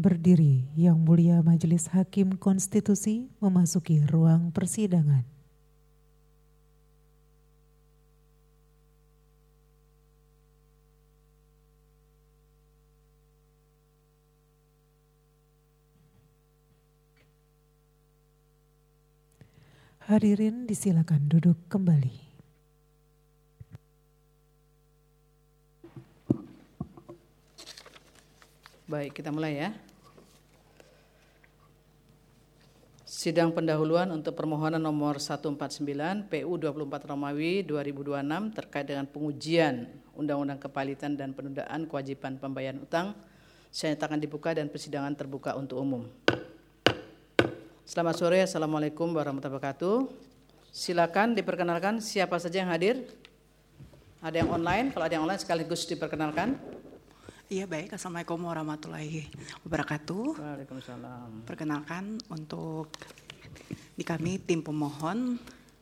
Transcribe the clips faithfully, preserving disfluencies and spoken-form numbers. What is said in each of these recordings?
berdiri. Yang Mulia Majelis Hakim Konstitusi memasuki ruang persidangan. Hadirin disilakan duduk kembali. Baik, kita mulai ya. Sidang pendahuluan untuk permohonan nomor seratus empat puluh sembilan P U dua puluh empat Romawi dua ribu dua puluh enam terkait dengan pengujian Undang-Undang Kepalitan dan Penundaan Kewajiban Pembayaran Utang. Saya nyatakan dibuka dan persidangan terbuka untuk umum. Selamat sore, Assalamualaikum warahmatullahi wabarakatuh. Silakan diperkenalkan siapa saja yang hadir. Ada yang online, kalau ada yang online sekaligus diperkenalkan. Iya baik, Assalamualaikum warahmatullahi wabarakatuh. Waalaikumsalam. Perkenalkan untuk di kami tim pemohon.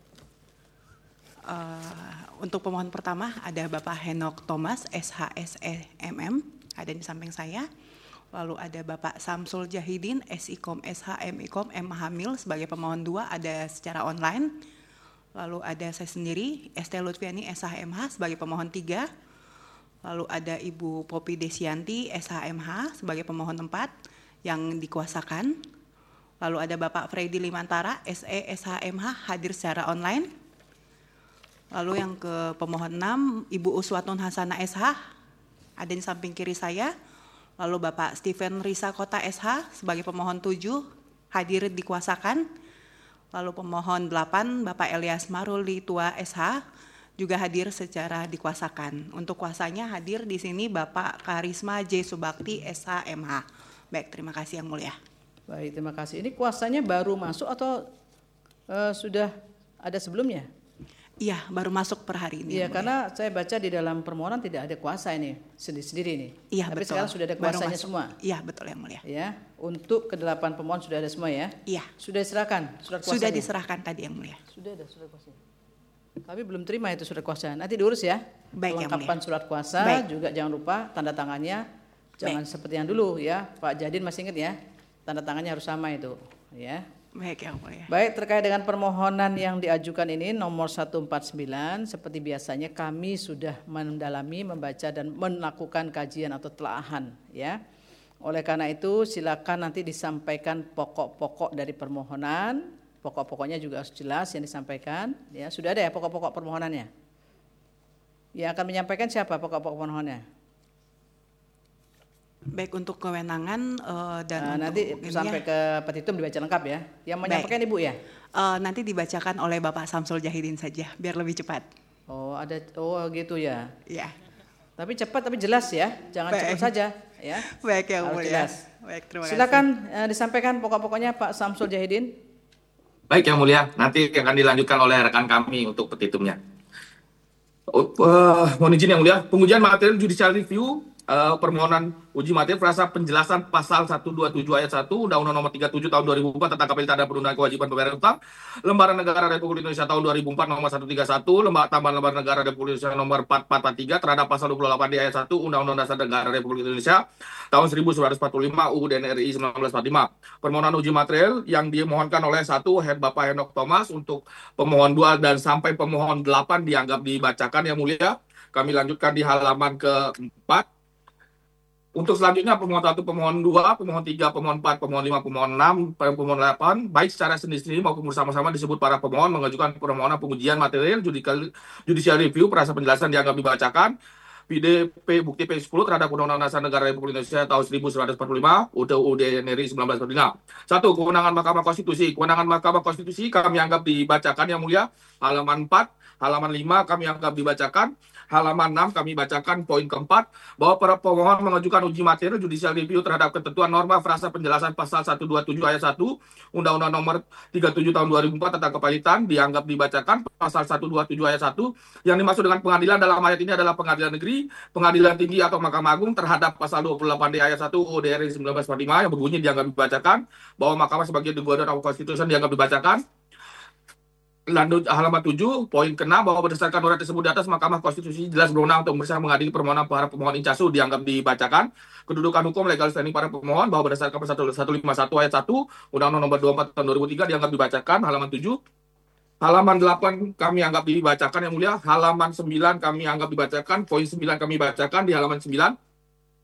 Uh, untuk pemohon pertama ada Bapak Henok Thomas S H S E M M, ada di samping saya. Lalu ada Bapak Samsul Jahidin S I K O M S H M I K O M M Hamil sebagai pemohon dua, ada secara online. Lalu ada saya sendiri S T Lutfiani S H M H sebagai pemohon tiga. Lalu ada Ibu Popi Desianti S H M H sebagai pemohon empat yang dikuasakan. Lalu ada Bapak Freddy Limantara S E S H M H hadir secara online. Lalu yang ke pemohon enam Ibu Uswatun Hasanah S H ada di samping kiri saya. Lalu Bapak Stephen Risa Kota S H sebagai pemohon tujuh hadir dikuasakan. Lalu pemohon delapan Bapak Elias Maruli Tua S H juga hadir secara dikuasakan. Untuk kuasanya hadir di sini Bapak Karisma J Subakti S H M H. Baik, terima kasih Yang Mulia. Baik, terima kasih. Ini kuasanya baru masuk atau uh, sudah ada sebelumnya? Iya, baru masuk per hari ini. Iya, karena saya baca di dalam permohonan tidak ada kuasa ini sendiri-sendiri ini. Iya, tapi betul. Sekarang sudah ada kuasanya semua. Iya, betul Yang Mulia. Ya, untuk kedelapan pemohon sudah ada semua ya? Iya. Sudah diserahkan surat kuasanya? Sudah diserahkan tadi Yang Mulia. Sudah ada surat kuasanya. Kami belum terima itu surat kuasa. Nanti diurus ya. Baik, Lengkapan surat kuasa. Baik. Juga jangan lupa tanda tangannya. Jangan Baik. Seperti yang dulu ya. Pak Jadin masih ingat ya. Tanda tangannya harus sama itu. Ya. Baik, Yang Mulia. Baik, terkait dengan permohonan yang diajukan ini nomor seratus empat puluh sembilan, seperti biasanya kami sudah mendalami, membaca dan melakukan kajian atau telaahan ya. Oleh karena itu silakan nanti disampaikan pokok-pokok dari permohonan. Pokok-pokoknya juga harus jelas yang disampaikan ya. Sudah ada ya pokok-pokok permohonannya? Yang akan menyampaikan siapa pokok-pokok permohonannya? Baik, untuk kewenangan uh, dan nah, nanti sampai ya. Ke petitum dibaca lengkap ya. Yang menyampaikan Baik. Ibu ya? Uh, nanti dibacakan oleh Bapak Samsul Jahidin saja biar lebih cepat. Oh, ada oh gitu ya. Iya. Tapi cepat tapi jelas ya. Jangan Baik. Cepat saja ya. Baik ya, harus Mulia. Jelas. Baik, terima Silakan kasih. uh, disampaikan pokok-pokoknya Pak Samsul Jahidin. Baik Yang Mulia, nanti akan dilanjutkan oleh rekan kami untuk petitumnya. Uh, uh, mohon izin Yang Mulia, pengujian materi judicial review uh, permohonan uji materi frasa penjelasan pasal seratus dua puluh tujuh ayat satu Undang-Undang Nomor tiga puluh tujuh Tahun dua ribu empat tentang Kepalitan dan Penundaan Kewajiban Pembayaran Utang, Lembaran Negara Republik Indonesia Tahun dua ribu empat Nomor seratus tiga puluh satu, Lembaran Tambahan Lembaran Negara Republik Indonesia Nomor empat ribu empat ratus empat puluh tiga terhadap pasal dua puluh delapan D ayat satu Undang-Undang Dasar Negara Republik Indonesia Tahun seribu sembilan ratus empat puluh lima U U D N R I seribu sembilan ratus empat puluh lima. Permohonan uji material yang dimohonkan oleh satu Head Bapak Henok Thomas, untuk pemohon dua dan sampai pemohon delapan dianggap dibacakan Yang Mulia. Kami lanjutkan di halaman keempat. Untuk selanjutnya pemohon satu, pemohon dua, pemohon tiga, pemohon empat, pemohon lima, pemohon enam, pemohon delapan, baik secara sendiri-sendiri maupun bersama-sama disebut para pemohon mengajukan permohonan pengujian material judicial, judicial review perasa penjelasan dianggap dibacakan. P D P bukti P sepuluh terhadap Undang-Undang Dasar Negara Republik Indonesia tahun seribu sembilan ratus empat puluh lima, U U D N R I seribu sembilan ratus empat puluh lima. Satu, kewenangan Mahkamah Konstitusi. Kewenangan Mahkamah Konstitusi kami anggap dibacakan Yang Mulia. Halaman empat, halaman lima kami anggap dibacakan. Halaman enam kami bacakan poin keempat, bahwa para pemohon mengajukan uji materi judicial review terhadap ketentuan norma frasa penjelasan pasal seratus dua puluh tujuh ayat satu Undang-Undang Nomor tiga puluh tujuh Tahun dua ribu empat tentang Kepalitan dianggap dibacakan. Pasal seratus dua puluh tujuh ayat satu yang dimaksud dengan pengadilan dalam ayat ini adalah pengadilan negeri, pengadilan tinggi atau Mahkamah Agung terhadap pasal dua puluh delapan D ayat satu U U D N R I seribu sembilan ratus empat puluh lima yang berbunyi dianggap dibacakan, bahwa Mahkamah sebagai the guardian of constitution dianggap dibacakan. lanjut halaman tujuh, poin keenam bahwa berdasarkan urat tersebut di atas, Mahkamah Konstitusi jelas berwenang untuk memeriksa mengadili permohonan para pemohon incasu dianggap dibacakan. Kedudukan hukum legal standing para pemohon bahwa berdasarkan pasal seratus lima puluh satu ayat satu Undang-Undang Nomor dua puluh empat Tahun dua ribu tiga dianggap dibacakan. Halaman tujuh. Halaman delapan kami anggap dibacakan yang mulia. Halaman sembilan kami anggap dibacakan. Poin sembilan kami bacakan di halaman sembilan.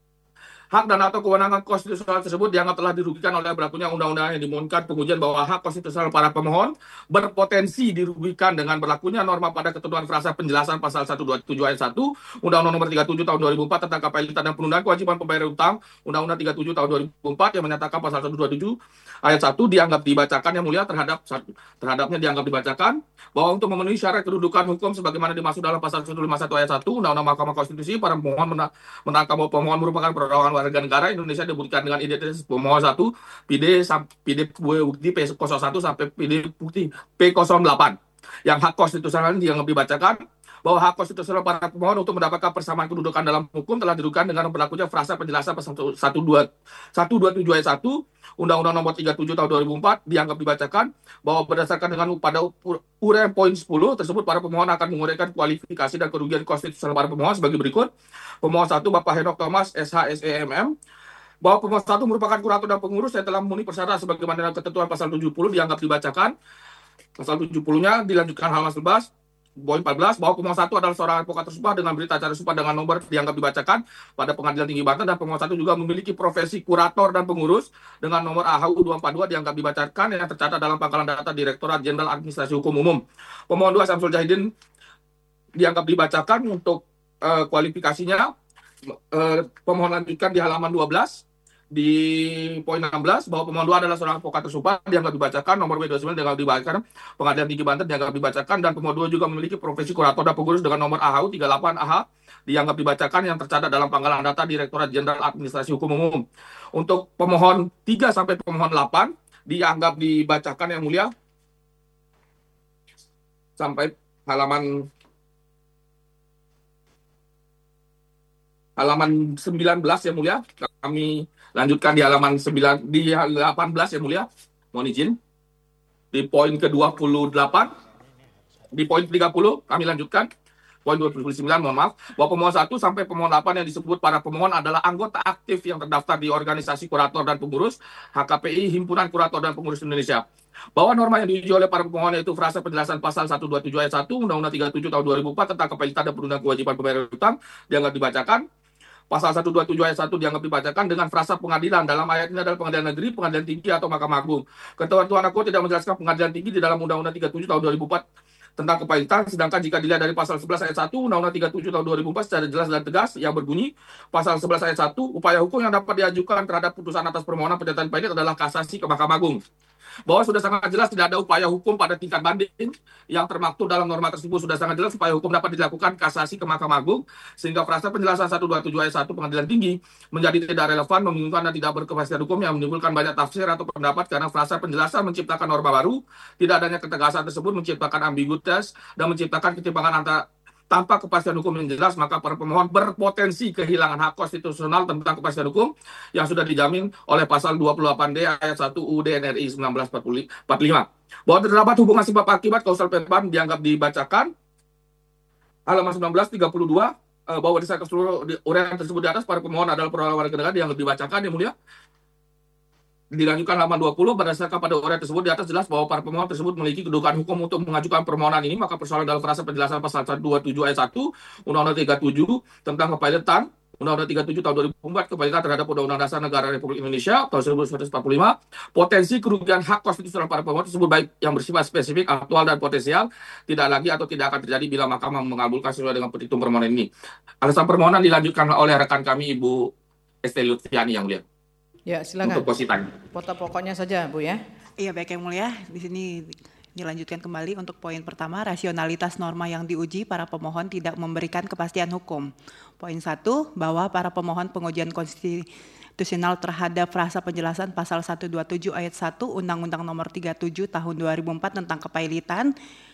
Hak dan atau kewenangan konstitusional tersebut dianggap telah dirugikan oleh berlakunya undang-undang yang dimohonkan pengujian bahwa hak konstitusional para pemohon berpotensi dirugikan dengan berlakunya norma pada ketentuan frasa penjelasan pasal seratus dua puluh tujuh ayat satu Undang-Undang Nomor tiga puluh tujuh Tahun dua ribu empat tentang kapitalitas dan penundaan kewajiban pembayaran utang, Undang-Undang tiga puluh tujuh Tahun dua ribu empat yang menyatakan pasal seratus dua puluh tujuh ayat satu dianggap dibacakan yang mulia terhadap terhadapnya dianggap dibacakan bahwa untuk memenuhi syarat kedudukan hukum sebagaimana dimaksud dalam pasal seratus lima puluh satu ayat satu Undang-Undang Mahkamah Konstitusi, para pemohon menangkap bahwa pemohon merupakan perwakilan warga negara Indonesia dibuktikan dengan identitas pemohon satu P D P D bukti P nol satu sampai P D bukti P nol delapan. Yang hak konstitusional ini dianggap dibacakan bahwa hak konstitusional para pemohon untuk mendapatkan persamaan kedudukan dalam hukum telah dirugikan dengan berlakunya frasa penjelasan pasal seratus dua puluh tujuh ayat satu Undang-Undang Nomor tiga puluh tujuh Tahun dua ribu empat dianggap dibacakan bahwa berdasarkan dengan pada uraian poin sepuluh tersebut para pemohon akan menguraikan kualifikasi dan kerugian konstitusional para pemohon sebagai berikut. Pemohon satu Bapak Henok Thomas S H S E M M bahwa pemohon satu merupakan kurator dan pengurus yang telah memenuhi persyaratan sebagaimana dalam ketentuan pasal tujuh puluh dianggap dibacakan. Pasal tujuh puluh-nya dilanjutkan halaman sebelas. Poin empat belas bahwa pemohon satu adalah seorang advokat tersumpah dengan berita acara sumpah dengan nomor dianggap dibacakan pada Pengadilan Tinggi Banten, dan pemohon satu juga memiliki profesi kurator dan pengurus dengan nomor A H U dua empat dua dianggap dibacakan yang tercatat dalam pangkalan data Direktorat Jenderal Administrasi Hukum Umum. Pemohon dua Samsul Jahidin dianggap dibacakan untuk uh, kualifikasinya. Uh, pemohon lanjutkan di halaman dua belas. Di poin enam belas bahwa pemohon dua adalah seorang advokat tersumpah dianggap dibacakan, nomor B dua puluh sembilan dianggap dibacakan, Pengadilan Tinggi Banten dianggap dibacakan, dan pemohon dua juga memiliki profesi kurator dan pengurus dengan nomor A H U tiga puluh delapan A H dianggap dibacakan yang tercatat dalam pangkalan data Direktorat Jenderal Administrasi Hukum Umum. Untuk pemohon tiga sampai pemohon delapan dianggap dibacakan yang mulia sampai halaman halaman sembilan belas yang mulia. Kami lanjutkan di halaman sembilan di delapan belas yang mulia. Mohon izin. Di poin ke dua puluh delapan, di poin tiga puluh kami lanjutkan. Poin dua puluh sembilan, mohon maaf, bahwa pemohon satu sampai pemohon delapan yang disebut para pemohon adalah anggota aktif yang terdaftar di organisasi kurator dan pengurus H K P I, Himpunan Kurator dan Pengurus Indonesia. Bahwa norma yang diuji oleh para pemohon yaitu frasa penjelasan pasal seratus dua puluh tujuh ayat satu Undang-Undang tiga puluh tujuh Tahun dua ribu empat tentang kapitalitas dan penundaan kewajiban pembayaran utang dianggap dibacakan. Pasal seratus dua puluh tujuh ayat satu dianggap dibacakan dengan frasa pengadilan. Dalam ayat ini adalah pengadilan negeri, pengadilan tinggi, atau Mahkamah Agung. Ketentuan aku tidak menjelaskan pengadilan tinggi di dalam Undang-Undang tiga puluh tujuh Tahun dua ribu empat tentang kapitalitas, sedangkan jika dilihat dari pasal sebelas ayat satu Undang-Undang tiga puluh tujuh Tahun dua ribu empat secara jelas dan tegas yang berbunyi, pasal sebelas ayat satu, upaya hukum yang dapat diajukan terhadap putusan atas permohonan penjatuhan pidana adalah kasasi ke Mahkamah Agung. Bahwa sudah sangat jelas tidak ada upaya hukum pada tingkat banding yang termaktub dalam norma tersebut. Sudah sangat jelas upaya hukum dapat dilakukan kasasi ke Mahkamah Agung, sehingga frasa penjelasan seratus dua puluh tujuh ayat satu Pengadilan Tinggi menjadi tidak relevan, membingungkan, dan tidak berkepastian hukum yang menimbulkan banyak tafsir atau pendapat, karena frasa penjelasan menciptakan norma baru. Tidak adanya ketegasan tersebut menciptakan ambiguitas dan menciptakan ketimpangan antara tanpa kepastian hukum yang jelas, maka para pemohon berpotensi kehilangan hak konstitusional tentang kepastian hukum yang sudah dijamin oleh pasal dua puluh delapan D ayat satu U U D N R I seribu sembilan ratus empat puluh lima. Bahwa terdapat hubungan sebab akibat kausal penyebab dianggap dibacakan. Halaman sembilan belas tiga puluh dua bahwa berdasarkan seluruh uraian tersebut di atas, para pemohon adalah perwakilan warga negara dianggap dibacakan yang mulia. Dilanjutkan halaman dua puluh, berdasarkan pada uraian tersebut di atas jelas bahwa para pemohon tersebut memiliki kedudukan hukum untuk mengajukan permohonan ini, maka persoalan dalam frasa penjelasan pasal seratus dua puluh tujuh ayat satu Undang-Undang tiga puluh tujuh tentang kapitalitas, Undang-Undang tiga puluh tujuh Tahun dua ribu empat kapitalitas terhadap Undang-Undang Dasar Negara Republik Indonesia tahun seribu sembilan ratus empat puluh lima, potensi kerugian hak konstitusional para pemohon tersebut baik yang bersifat spesifik, aktual, dan potensial tidak lagi atau tidak akan terjadi bila Mahkamah mengabulkan sesuai dengan petitum permohonan ini. Alasan permohonan dilanjutkan oleh rekan kami Ibu Esti Lutfiani yang mulia. Ya, silakan. Untuk posisi tanya. Foto pokoknya saja, Bu ya. Iya, baik yang mulia. Di sini dilanjutkan kembali untuk poin pertama, rasionalitas norma yang diuji para pemohon tidak memberikan kepastian hukum. Poin satu, bahwa para pemohon pengujian konstitusional terhadap frasa penjelasan pasal seratus dua puluh tujuh ayat satu Undang-Undang Nomor tiga puluh tujuh Tahun dua ribu empat tentang kepailitan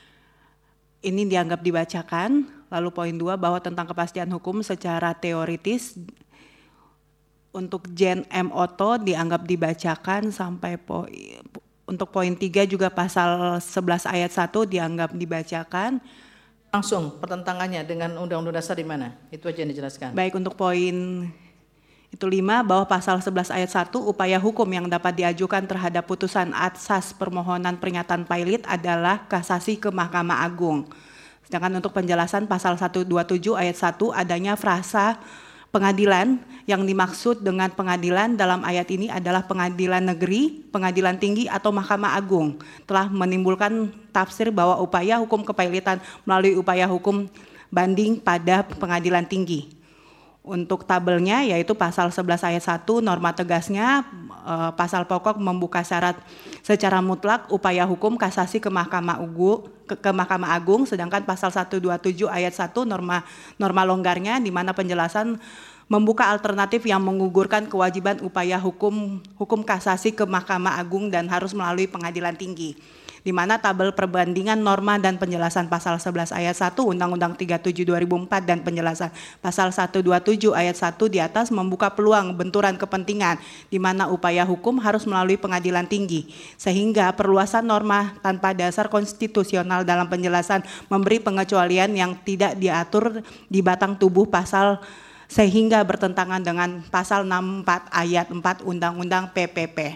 ini dianggap dibacakan. Lalu poin dua, bahwa tentang kepastian hukum secara teoritis untuk Jen M. Otto dianggap dibacakan sampai poin untuk poin tiga juga pasal sebelas ayat satu dianggap dibacakan. Langsung pertentangannya dengan Undang-Undang Dasar di mana? Itu aja yang dijelaskan. Baik, untuk poin itu lima, bahwa pasal sebelas ayat satu upaya hukum yang dapat diajukan terhadap putusan atas permohonan peringatan pilot adalah kasasi ke Mahkamah Agung. Sedangkan untuk penjelasan pasal seratus dua puluh tujuh ayat satu adanya frasa pengadilan, yang dimaksud dengan pengadilan dalam ayat ini adalah pengadilan negeri, pengadilan tinggi atau Mahkamah Agung, telah menimbulkan tafsir bahwa upaya hukum kepailitan melalui upaya hukum banding pada pengadilan tinggi. Untuk tabelnya yaitu pasal sebelas ayat satu norma tegasnya eh, pasal pokok membuka syarat secara mutlak upaya hukum kasasi ke Mahkamah Agung, ke, ke Mahkamah Agung, sedangkan pasal seratus dua puluh tujuh ayat satu norma norma longgarnya di mana penjelasan membuka alternatif yang menggugurkan kewajiban upaya hukum hukum kasasi ke Mahkamah Agung dan harus melalui pengadilan tinggi. Di mana tabel perbandingan norma dan penjelasan pasal sebelas ayat satu Undang-Undang tiga puluh tujuh dua ribu empat dan penjelasan pasal seratus dua puluh tujuh ayat satu di atas membuka peluang benturan kepentingan di mana upaya hukum harus melalui pengadilan tinggi, sehingga perluasan norma tanpa dasar konstitusional dalam penjelasan memberi pengecualian yang tidak diatur di batang tubuh pasal sehingga bertentangan dengan pasal enam puluh empat ayat empat Undang-Undang P P P.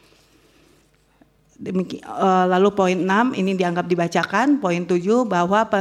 Demiki, uh, lalu poin enam ini dianggap dibacakan. Poin tujuh bahwa pe,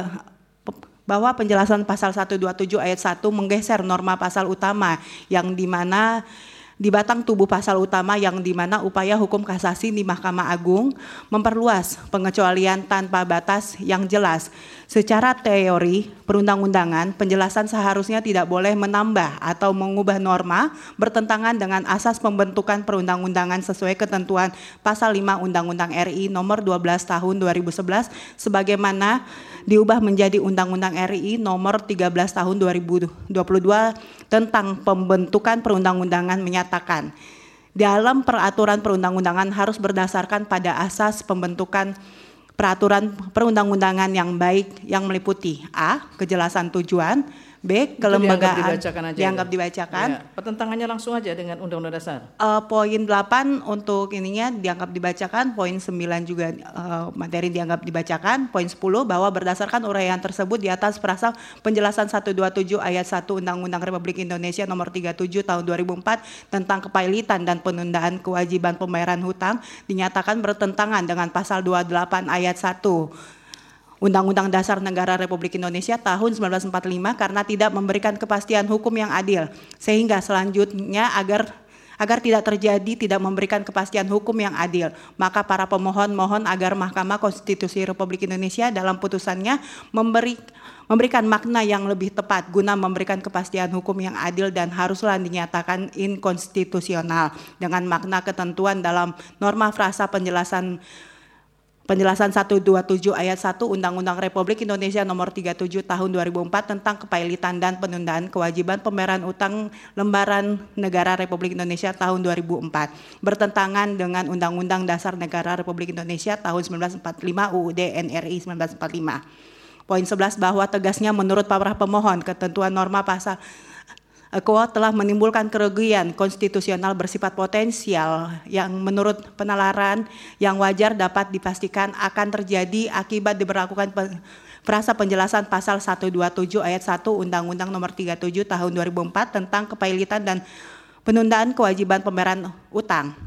bahwa penjelasan pasal seratus dua puluh tujuh ayat satu menggeser norma pasal utama yang dimana di batang tubuh pasal utama yang dimana upaya hukum kasasi di Mahkamah Agung memperluas pengecualian tanpa batas yang jelas. Secara teori perundang-undangan, penjelasan seharusnya tidak boleh menambah atau mengubah norma bertentangan dengan asas pembentukan perundang-undangan sesuai ketentuan pasal lima Undang-Undang R I nomor dua belas tahun dua ribu sebelas sebagaimana diubah menjadi Undang-Undang R I nomor tiga belas tahun dua ribu dua puluh dua tentang pembentukan perundang-undangan menyatakan dalam peraturan perundang-undangan harus berdasarkan pada asas pembentukan peraturan perundang-undangan yang baik yang meliputi A. Kejelasan tujuan, B. Kelembagaan. Dianggap dibacakan aja. Dianggap dibacakan. Ya, pertentangannya langsung aja dengan Undang-Undang Dasar. Uh, poin delapan untuk ininya dianggap dibacakan. Poin sembilan juga uh, materi dianggap dibacakan. Poin sepuluh bahwa berdasarkan uraian tersebut di atas perasal penjelasan seratus dua puluh tujuh ayat satu Undang-Undang Republik Indonesia nomor tiga puluh tujuh tahun dua ribu empat tentang kepailitan dan penundaan kewajiban pembayaran hutang dinyatakan bertentangan dengan pasal dua puluh delapan ayat satu Undang-Undang Dasar Negara Republik Indonesia tahun seribu sembilan ratus empat puluh lima karena tidak memberikan kepastian hukum yang adil, sehingga selanjutnya agar agar tidak terjadi tidak memberikan kepastian hukum yang adil, maka para pemohon mohon agar Mahkamah Konstitusi Republik Indonesia dalam putusannya memberi memberikan makna yang lebih tepat guna memberikan kepastian hukum yang adil dan haruslah dinyatakan inkonstitusional dengan makna ketentuan dalam norma frasa penjelasan Penjelasan seratus dua puluh tujuh ayat satu Undang-Undang Republik Indonesia nomor tiga puluh tujuh tahun dua ribu empat tentang kepailitan dan penundaan kewajiban pembayaran utang lembaran negara Republik Indonesia tahun dua ribu empat bertentangan dengan Undang-Undang Dasar Negara Republik Indonesia tahun seribu sembilan ratus empat puluh lima U U D N R I seribu sembilan ratus empat puluh lima. Poin sebelas bahwa tegasnya menurut para pemohon ketentuan norma pasal Kuat telah menimbulkan kerugian konstitusional bersifat potensial yang menurut penalaran yang wajar dapat dipastikan akan terjadi akibat diberlakukan frasa penjelasan pasal seratus dua puluh tujuh ayat satu Undang-Undang Nomor tiga puluh tujuh Tahun dua ribu empat tentang kepailitan dan penundaan kewajiban pembayaran utang.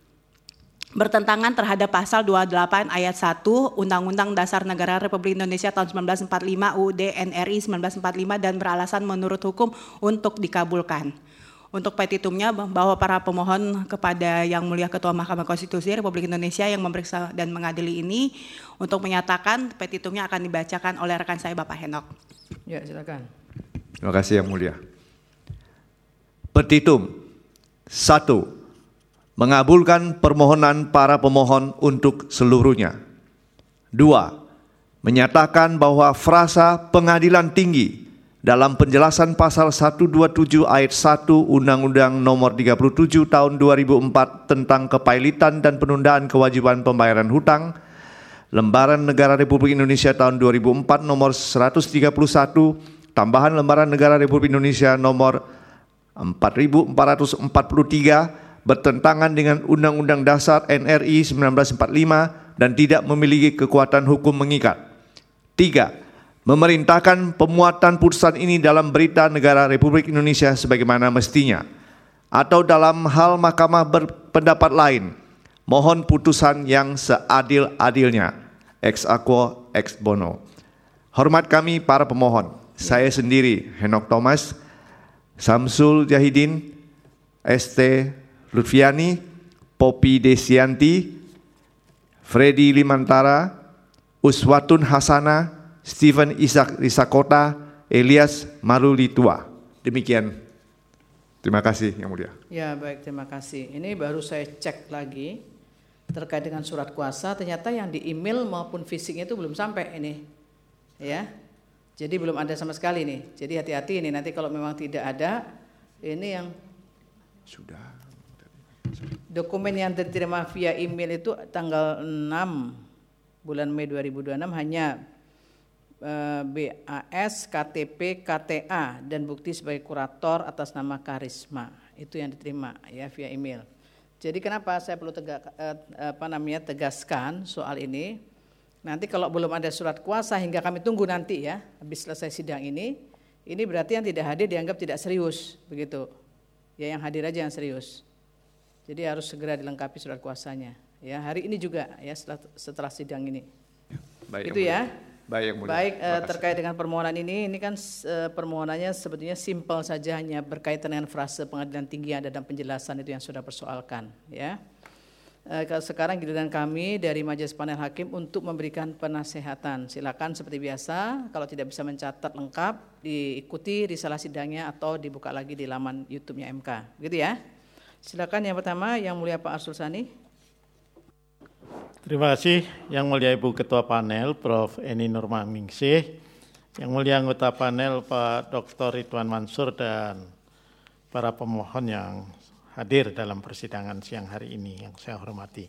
Bertentangan terhadap pasal dua puluh delapan ayat satu Undang-Undang Dasar Negara Republik Indonesia tahun seribu sembilan ratus empat puluh lima U U D N R I seribu sembilan ratus empat puluh lima dan beralasan menurut hukum untuk dikabulkan. Untuk petitumnya bahwa para pemohon kepada Yang Mulia Ketua Mahkamah Konstitusi Republik Indonesia yang memeriksa dan mengadili ini untuk menyatakan petitumnya akan dibacakan oleh rekan saya Bapak Henok. Ya, silakan. Terima kasih Yang Mulia. Petitum satu. Mengabulkan permohonan para pemohon untuk seluruhnya. Dua, menyatakan bahwa frasa pengadilan tinggi dalam penjelasan pasal seratus dua puluh tujuh ayat satu Undang-Undang Nomor tiga puluh tujuh Tahun dua ribu empat tentang kepailitan dan penundaan kewajiban pembayaran hutang, Lembaran Negara Republik Indonesia tahun dua ribu empat nomor seratus tiga puluh satu, tambahan Lembaran Negara Republik Indonesia nomor empat ribu empat ratus empat puluh tiga bertentangan dengan Undang-Undang Dasar N R I seribu sembilan ratus empat puluh lima dan tidak memiliki kekuatan hukum mengikat. Tiga, memerintahkan pemuatan putusan ini dalam Berita Negara Republik Indonesia sebagaimana mestinya. Atau dalam hal mahkamah berpendapat lain, mohon putusan yang seadil-adilnya. Ex aequo ex bono. Hormat kami para pemohon, saya sendiri Henok Thomas, Samsul Jahidin, S T Lutfiani, Poppy Desianti, Freddy Limantara, Uswatun Hasana, Stephen Isak Risakota, Elias Marulitua. Demikian. Terima kasih Yang Mulia. Ya baik, terima kasih. Ini baru saya cek lagi terkait dengan surat kuasa, ternyata yang di email maupun fisiknya itu belum sampai ini, ya. Jadi belum ada sama sekali nih. Jadi hati-hati ini nanti kalau memang tidak ada, ini yang sudah dokumen yang diterima via email itu tanggal enam bulan Mei dua ribu dua puluh enam hanya B A S, K T P, K T A dan bukti sebagai kurator atas nama Karisma. Itu yang diterima ya via email. Jadi kenapa saya perlu tegak, eh, apa namanya tegaskan soal ini? Nanti kalau belum ada surat kuasa hingga kami tunggu nanti ya, habis selesai sidang ini, ini berarti yang tidak hadir dianggap tidak serius, begitu. Ya yang hadir aja yang serius. Jadi harus segera dilengkapi surat kuasanya. Ya hari ini juga ya setelah, setelah sidang ini. Baik, itu ya. Baik, Yang Mulia. Baik eh, terkait dengan permohonan ini, ini kan eh, permohonannya sebetulnya simpel saja, hanya berkaitan dengan frase pengadilan tinggi yang ada dalam penjelasan itu yang sudah persoalkan. Ya. Eh, sekarang giliran kami dari Majelis Panel Hakim untuk memberikan penasehatan. Silakan seperti biasa, kalau tidak bisa mencatat lengkap, diikuti risalah sidangnya atau dibuka lagi di laman YouTube-nya M K. Begitu ya. Silakan yang pertama, Yang Mulia Pak Arsul Sani. Terima kasih Yang Mulia Ibu Ketua Panel, Profesor Eni Nurmamingsih, Yang Mulia Anggota Panel Pak Doktor Ridwan Mansur dan para pemohon yang hadir dalam persidangan siang hari ini yang saya hormati.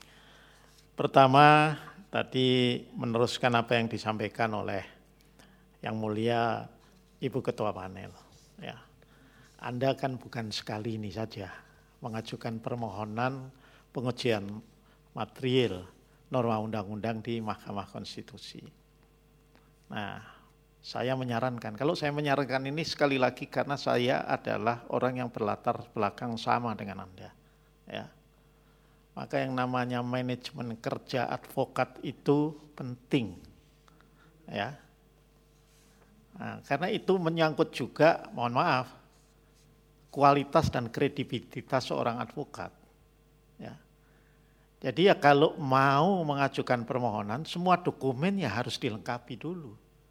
Pertama, tadi meneruskan apa yang disampaikan oleh Yang Mulia Ibu Ketua Panel. Ya, Anda kan bukan sekali ini saja mengajukan permohonan pengujian material norma undang-undang di Mahkamah Konstitusi. Nah, saya menyarankan, kalau saya menyarankan ini sekali lagi karena saya adalah orang yang berlatar belakang sama dengan Anda. Ya. Maka yang namanya manajemen kerja advokat itu penting. Ya. Nah, karena itu menyangkut juga, mohon maaf, kualitas dan kredibilitas seorang advokat. Ya. Jadi ya kalau mau mengajukan permohonan, semua dokumen ya harus dilengkapi dulu.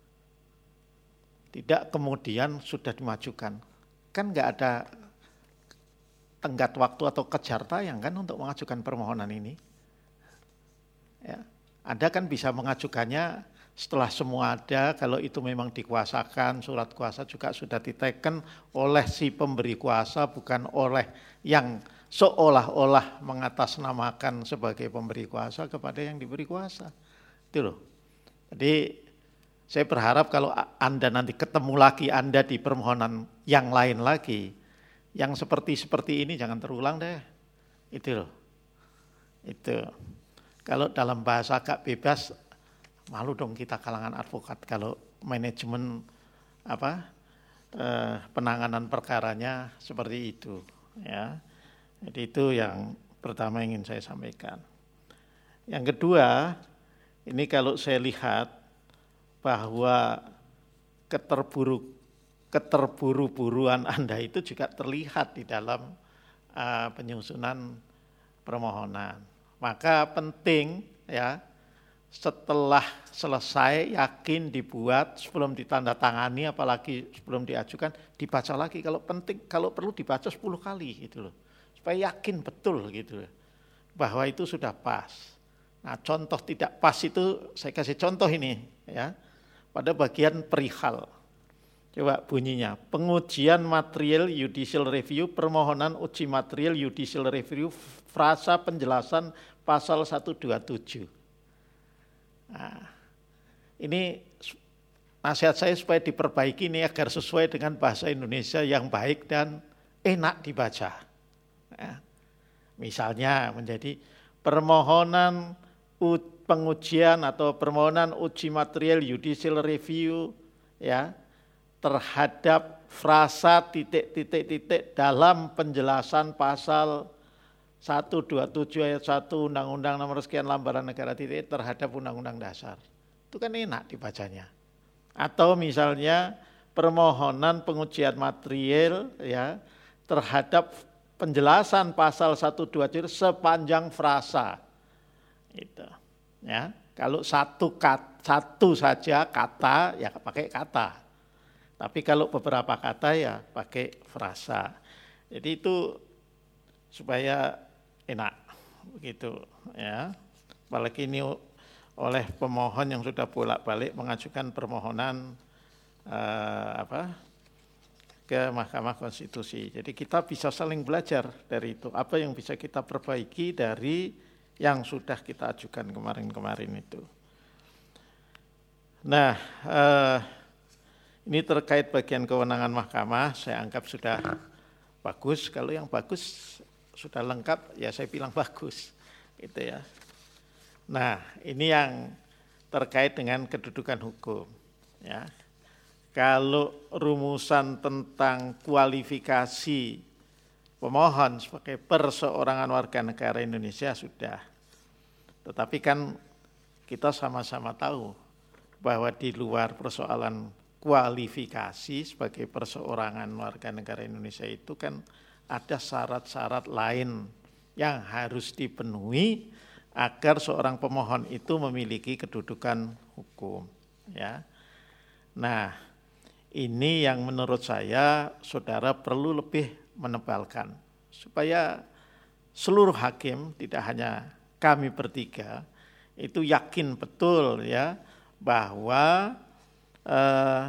Tidak kemudian sudah dimajukan. Kan nggak ada tenggat waktu atau kejar tayang kan untuk mengajukan permohonan ini. Ya. Anda kan bisa mengajukannya setelah semua ada, kalau itu memang dikuasakan, surat kuasa juga sudah diteken oleh si pemberi kuasa, bukan oleh yang seolah-olah mengatasnamakan sebagai pemberi kuasa kepada yang diberi kuasa. Itu loh. Jadi saya berharap kalau Anda nanti ketemu lagi Anda di permohonan yang lain lagi, yang seperti-seperti ini jangan terulang deh. Itu loh. Itu. Kalau dalam bahasa agak bebas, malu dong kita kalangan advokat kalau manajemen apa eh, penanganan perkaranya seperti itu. Ya. Jadi itu yang pertama ingin saya sampaikan. Yang kedua, ini kalau saya lihat bahwa keterburu, keterburu-buruan Anda itu juga terlihat di dalam uh, penyusunan permohonan. Maka penting ya setelah selesai yakin dibuat sebelum ditandatangani, apalagi sebelum diajukan dibaca lagi. Kalau penting, kalau perlu dibaca sepuluh kali gitu loh. Supaya yakin betul gitu bahwa itu sudah pas. Nah, contoh tidak pas itu saya kasih contoh ini ya. Pada bagian perihal. Coba bunyinya, pengujian material judicial review, permohonan uji material judicial review, frasa penjelasan pasal seratus dua puluh tujuh. Nah, ini nasihat saya supaya diperbaiki ini agar sesuai dengan bahasa Indonesia yang baik dan enak dibaca. Ya. Misalnya menjadi permohonan pengujian atau permohonan uji material judicial review ya terhadap frasa titik-titik-titik dalam penjelasan pasal seratus dua puluh tujuh ayat satu Undang-Undang nomor sekian lembaran negara titik terhadap Undang-Undang Dasar. Itu kan enak dibacanya. Atau misalnya permohonan pengujian material ya terhadap penjelasan pasal seratus dua puluh tujuh sepanjang frasa. Itu. Ya, kalau satu kat, satu saja kata ya pakai kata. Tapi kalau beberapa kata ya pakai frasa. Jadi itu supaya enak begitu ya. Apalagi ini oleh pemohon yang sudah bolak-balik mengajukan permohonan eh, apa? ke Mahkamah Konstitusi. Jadi kita bisa saling belajar dari itu. Apa yang bisa kita perbaiki dari yang sudah kita ajukan kemarin-kemarin itu. Nah, eh, ini terkait bagian kewenangan mahkamah, saya anggap sudah bagus. Kalau yang bagus sudah lengkap, ya saya bilang bagus, gitu ya. Nah, ini yang terkait dengan kedudukan hukum. Ya, kalau rumusan tentang kualifikasi pemohon sebagai perseorangan warga negara Indonesia sudah. Tetapi kan kita sama-sama tahu bahwa di luar persoalan kualifikasi sebagai perseorangan warga negara Indonesia itu kan ada syarat-syarat lain yang harus dipenuhi agar seorang pemohon itu memiliki kedudukan hukum. Ya. Nah, ini yang menurut saya saudara perlu lebih menebalkan supaya seluruh hakim, tidak hanya kami bertiga, itu yakin betul ya bahwa eh,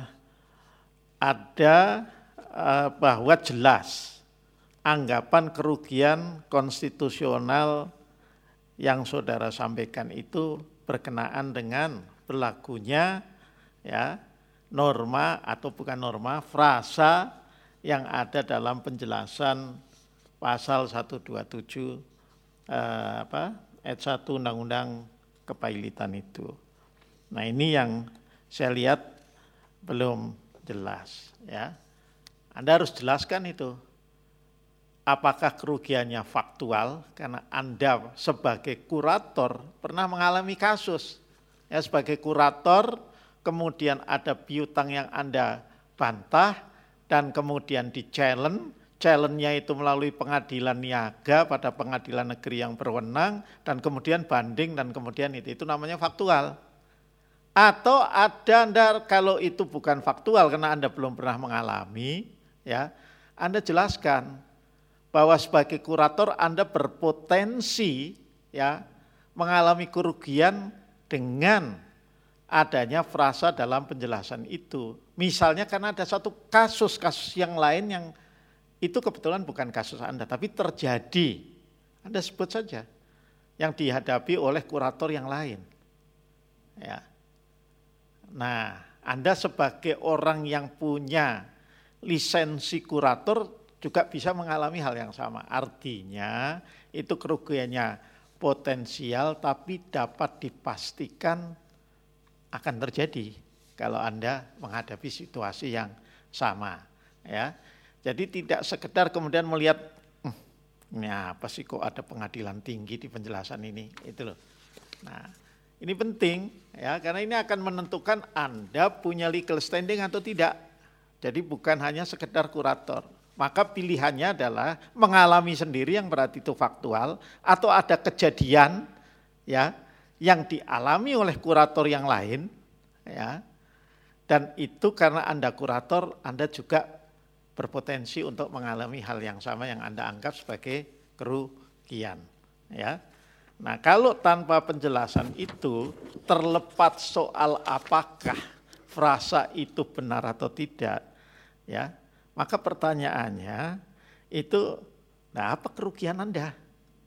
ada eh, bahwa jelas anggapan kerugian konstitusional yang saudara sampaikan itu berkenaan dengan berlakunya ya norma atau bukan norma frasa yang ada dalam penjelasan pasal seratus dua puluh tujuh eh, apa, ayat satu Undang-Undang Kepailitan itu. Nah ini yang saya lihat belum jelas. Ya, Anda harus jelaskan itu. Apakah kerugiannya faktual karena Anda sebagai kurator pernah mengalami kasus. Ya, sebagai kurator kemudian ada piutang yang Anda bantah, dan kemudian di-challenge, challenge-nya itu melalui pengadilan niaga pada pengadilan negeri yang berwenang, dan kemudian banding, dan kemudian itu, itu namanya faktual. Atau ada Anda, kalau itu bukan faktual karena Anda belum pernah mengalami, ya, Anda jelaskan bahwa sebagai kurator Anda berpotensi ya mengalami kerugian dengan adanya frasa dalam penjelasan itu. Misalnya karena ada satu kasus-kasus yang lain yang itu kebetulan bukan kasus Anda, tapi terjadi. Anda sebut saja yang dihadapi oleh kurator yang lain. Ya. Nah, Anda sebagai orang yang punya lisensi kurator juga bisa mengalami hal yang sama. Artinya itu kerugiannya potensial tapi dapat dipastikan akan terjadi kalau Anda menghadapi situasi yang sama, ya. Jadi tidak sekedar kemudian melihat, hm, ini apa sih kok ada pengadilan tinggi di penjelasan ini, itu loh. Nah, ini penting, ya, karena ini akan menentukan Anda punya legal standing atau tidak. Jadi bukan hanya sekedar kurator. Maka pilihannya adalah mengalami sendiri yang berarti itu faktual, atau ada kejadian, ya, yang dialami oleh kurator yang lain, ya, dan itu karena Anda kurator, Anda juga berpotensi untuk mengalami hal yang sama yang Anda anggap sebagai kerugian. Ya. Nah, kalau tanpa penjelasan itu, terlepas soal apakah frasa itu benar atau tidak, ya, maka pertanyaannya itu, nah apa kerugian Anda?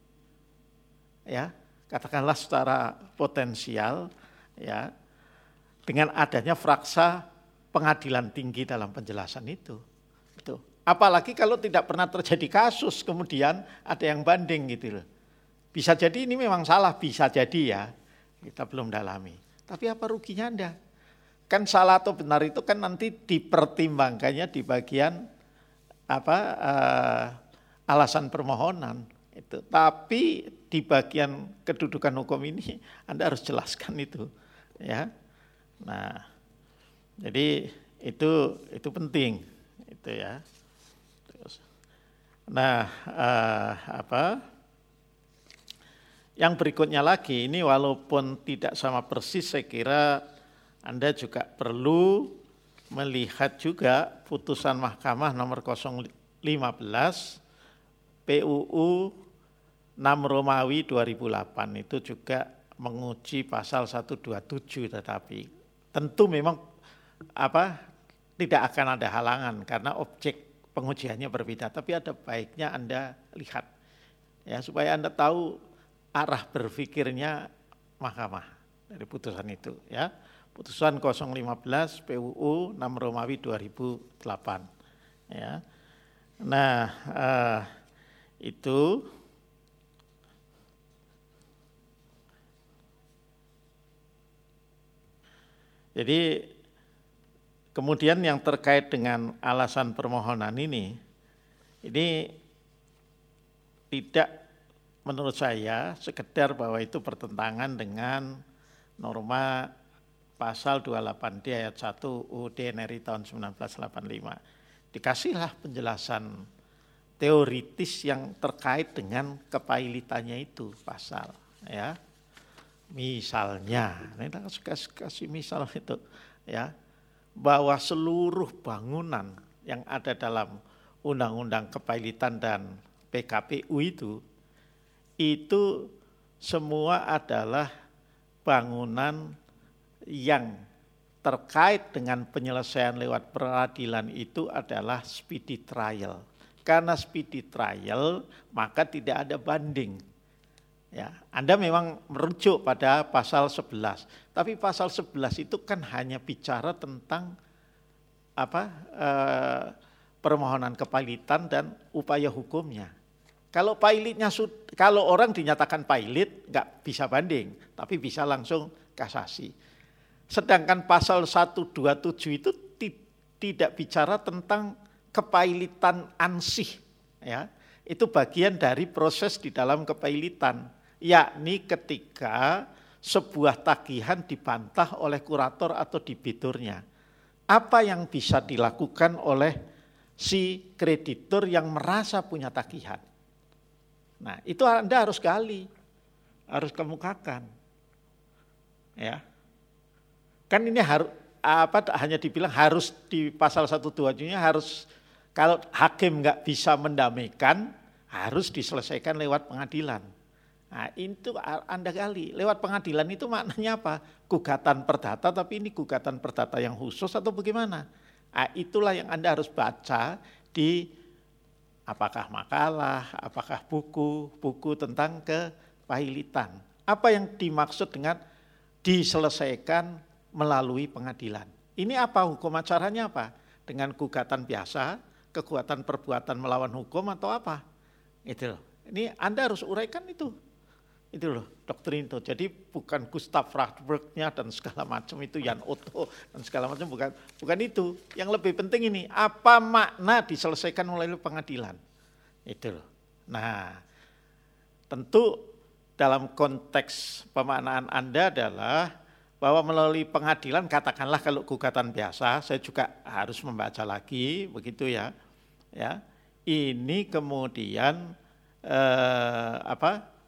Ya. Katakanlah secara potensial, ya, dengan adanya frasa pengadilan tinggi dalam penjelasan itu. Itu. Apalagi kalau tidak pernah terjadi kasus, kemudian ada yang banding gitu loh. Bisa jadi ini memang salah, bisa jadi ya. Kita belum dalami. Tapi apa ruginya Anda? Kan salah atau benar itu kan nanti dipertimbangkannya di bagian apa uh, alasan permohonan itu. Tapi di bagian kedudukan hukum ini Anda harus jelaskan itu, ya. Nah, jadi itu itu penting, itu ya. Terus, nah, uh, apa? Yang berikutnya lagi, ini walaupun tidak sama persis, saya kira Anda juga perlu melihat juga putusan Mahkamah nomor nol lima belas P U U enam Romawi dua ribu delapan itu juga menguji pasal seratus dua puluh tujuh, tetapi tentu memang apa tidak akan ada halangan karena objek pengujiannya berbeda, tapi ada baiknya Anda lihat ya supaya Anda tahu arah berpikirnya mahkamah dari putusan itu ya. Putusan nol lima belas P U U enam Romawi dua ribu delapan ya. Nah, eh, itu jadi kemudian yang terkait dengan alasan permohonan ini, ini tidak menurut saya sekedar bahwa itu bertentangan dengan norma pasal dua puluh delapan D ayat satu U U D N R I tahun seribu sembilan ratus delapan puluh lima. Dikasihlah penjelasan teoritis yang terkait dengan kepailitannya itu pasal ya. Misalnya, ini kasih, kasih misal itu ya, bahwa seluruh bangunan yang ada dalam Undang-Undang Kepailitan dan P K P U itu, itu semua adalah bangunan yang terkait dengan penyelesaian lewat peradilan itu adalah speedy trial. Karena speedy trial, maka tidak ada banding. Ya, Anda memang merujuk pada pasal sebelas, tapi pasal sebelas itu kan hanya bicara tentang apa eh, permohonan kepailitan dan upaya hukumnya. Kalau pailitnya, kalau orang dinyatakan pailit nggak bisa banding, tapi bisa langsung kasasi. Sedangkan pasal seratus dua puluh tujuh itu tidak bicara tentang kepailitan ansih, ya. Itu bagian dari proses di dalam kepailitan. Yakni ketika sebuah tagihan dibantah oleh kurator atau debiturnya. Apa yang bisa dilakukan oleh si kreditur yang merasa punya tagihan? Nah, itu Anda harus gali, harus kemukakan. Ya. Kan ini harus apa hanya dibilang harus di pasal seratus dua puluh tujuh-nya harus kalau hakim enggak bisa mendamaikan harus diselesaikan lewat pengadilan. Nah, itu Anda gali. Lewat pengadilan itu maknanya apa? Gugatan perdata, tapi ini gugatan perdata yang khusus atau bagaimana? Nah, itulah yang Anda harus baca di apakah makalah, apakah buku, buku tentang kepailitan. Apa yang dimaksud dengan diselesaikan melalui pengadilan? Ini apa hukum acaranya apa? Dengan gugatan biasa, kekuatan perbuatan melawan hukum atau apa? Itu. Ini Anda harus uraikan itu. Itu loh doktrin itu. Jadi bukan Gustav Frauenberg-nya dan segala macam itu, Jan Otto dan segala macam, bukan bukan itu. Yang lebih penting ini, apa makna diselesaikan melalui pengadilan. Itu loh. Nah, tentu dalam konteks pemaknaan Anda adalah bahwa melalui pengadilan, katakanlah kalau gugatan biasa, saya juga harus membaca lagi, begitu ya. Ya, ini kemudian eh, apa?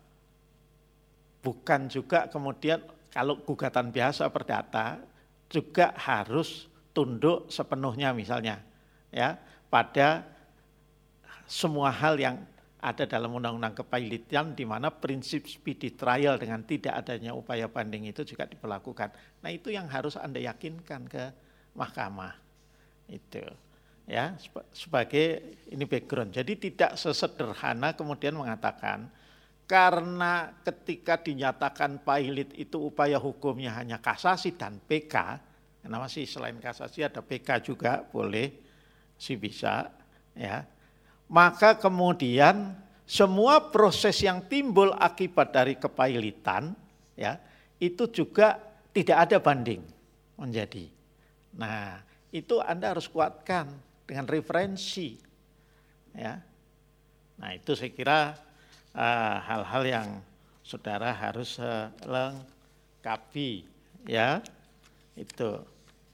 Bukan juga kemudian kalau gugatan biasa perdata juga harus tunduk sepenuhnya misalnya ya pada semua hal yang ada dalam Undang-Undang Kepailitan di mana prinsip speedy trial dengan tidak adanya upaya banding itu juga diberlakukan. Nah, itu yang harus Anda yakinkan ke mahkamah. Itu ya sebagai ini background. Jadi tidak sesederhana kemudian mengatakan karena ketika dinyatakan pailit itu upaya hukumnya hanya kasasi dan P K, kenapa sih selain kasasi ada P K juga boleh sih bisa, ya, maka kemudian semua proses yang timbul akibat dari kepailitan, ya, itu juga tidak ada banding menjadi. Nah, itu Anda harus kuatkan dengan referensi, ya. Nah, itu saya kira uh, hal-hal yang saudara harus uh, lengkapi, ya. Itu.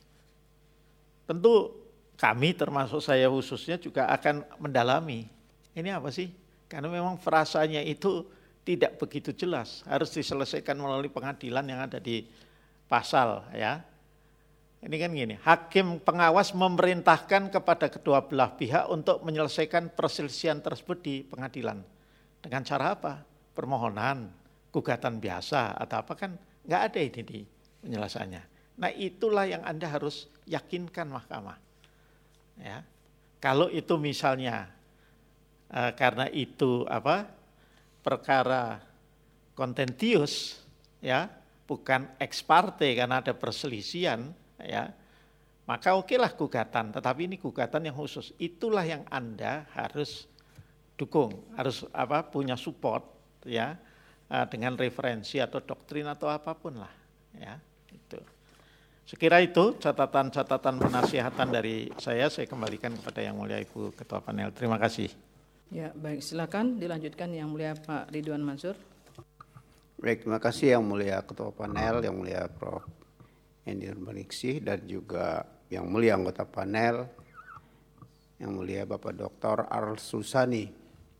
Tentu kami termasuk saya khususnya juga akan mendalami. Ini apa sih? Karena memang frasanya itu tidak begitu jelas, harus diselesaikan melalui pengadilan yang ada di pasal, ya. Ini kan gini, hakim pengawas memerintahkan kepada kedua belah pihak untuk menyelesaikan perselisihan tersebut di pengadilan. Dengan cara apa? Permohonan, gugatan biasa atau apa, kan nggak ada ini di penjelasannya. Nah, itulah yang Anda harus yakinkan mahkamah. Ya. Kalau itu misalnya uh, karena itu apa? perkara kontentius, ya, bukan ex parte karena ada perselisihan, ya, maka okelah gugatan, tetapi ini gugatan yang khusus. Itulah yang Anda harus dukung, harus apa punya support, ya, dengan referensi atau doktrin atau apapun lah, ya, itu. Sekira itu catatan-catatan penasihatan dari saya. Saya kembalikan kepada Yang Mulia Ibu Ketua Panel. Terima kasih. Ya, baik, silakan dilanjutkan Yang Mulia Pak Ridwan Mansur. Baik, terima kasih Yang Mulia Ketua Panel, Yang Mulia Profesor Hendy Nurbaningsih, dan juga Yang Mulia anggota panel, Yang Mulia Bapak Doktor Arsulsani.